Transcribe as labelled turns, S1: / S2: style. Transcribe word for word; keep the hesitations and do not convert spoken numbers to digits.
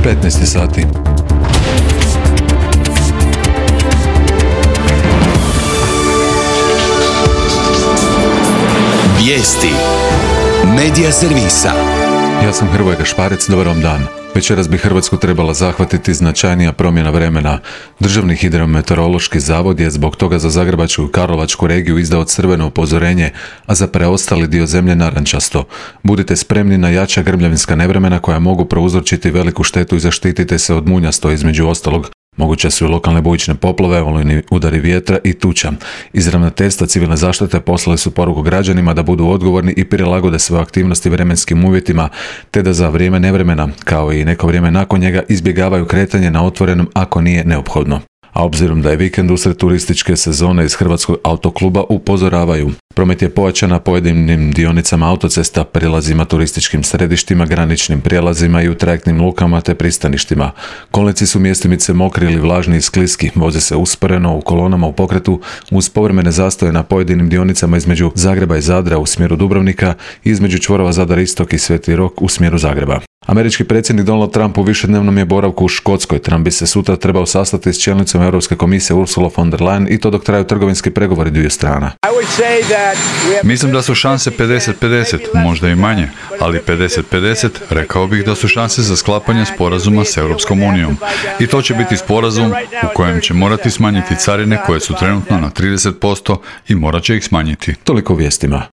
S1: petnaest sati.
S2: Vijesti Medija servisa.
S1: Ja sam Hrvoje Gašparec, dobar vam dan. Večeras bi Hrvatsku trebala zahvatiti značajnija promjena vremena. Državni hidrometeorološki zavod je zbog toga za Zagrebačku i Karlovačku regiju izdao crveno upozorenje, a za preostali dio zemlje narančasto. Budite spremni na jača grmljavinska nevremena koja mogu prouzročiti veliku štetu i zaštitite se od munjasto, između ostalog. Moguće su i lokalne bujične poplave, olujni udari vjetra i tuča. Iz Ravnateljstva civilne zaštite poslali su poruku građanima da budu odgovorni i prilagode svoje aktivnosti vremenskim uvjetima, te da za vrijeme nevremena, kao i neko vrijeme nakon njega, izbjegavaju kretanje na otvorenom ako nije neophodno. A obzirom da je vikend usred turističke sezone, iz Hrvatskog autokluba upozoravaju. Promet je pojačan na pojedinim dionicama autocesta, prilazima turističkim središtima, graničnim prijelazima i u trajektnim lukama te pristaništima. Kolnici su mjestimice mokri ili vlažni i skliski, voze se usporeno u kolonama u pokretu uz povremene zastoje na pojedinim dionicama između Zagreba i Zadra u smjeru Dubrovnika i između čvorova Zadar Istok i Sveti Rok u smjeru Zagreba. Američki predsjednik Donald Trump u višednevnom je boravku u Škotskoj. Trump bi se sutra trebao sastati s čelnicom Europske komisije Ursula von der Leyen i to dok traju trgovinski pregovori dviju strana.
S3: Mislim da su šanse pedeset pedeset, možda i manje, ali pedeset pedeset rekao bih da su šanse za sklapanje sporazuma s Europskom unijom. I to će biti sporazum u kojem će morati smanjiti carine koje su trenutno na trideset posto i morat će ih smanjiti.
S1: Toliko u vijestima.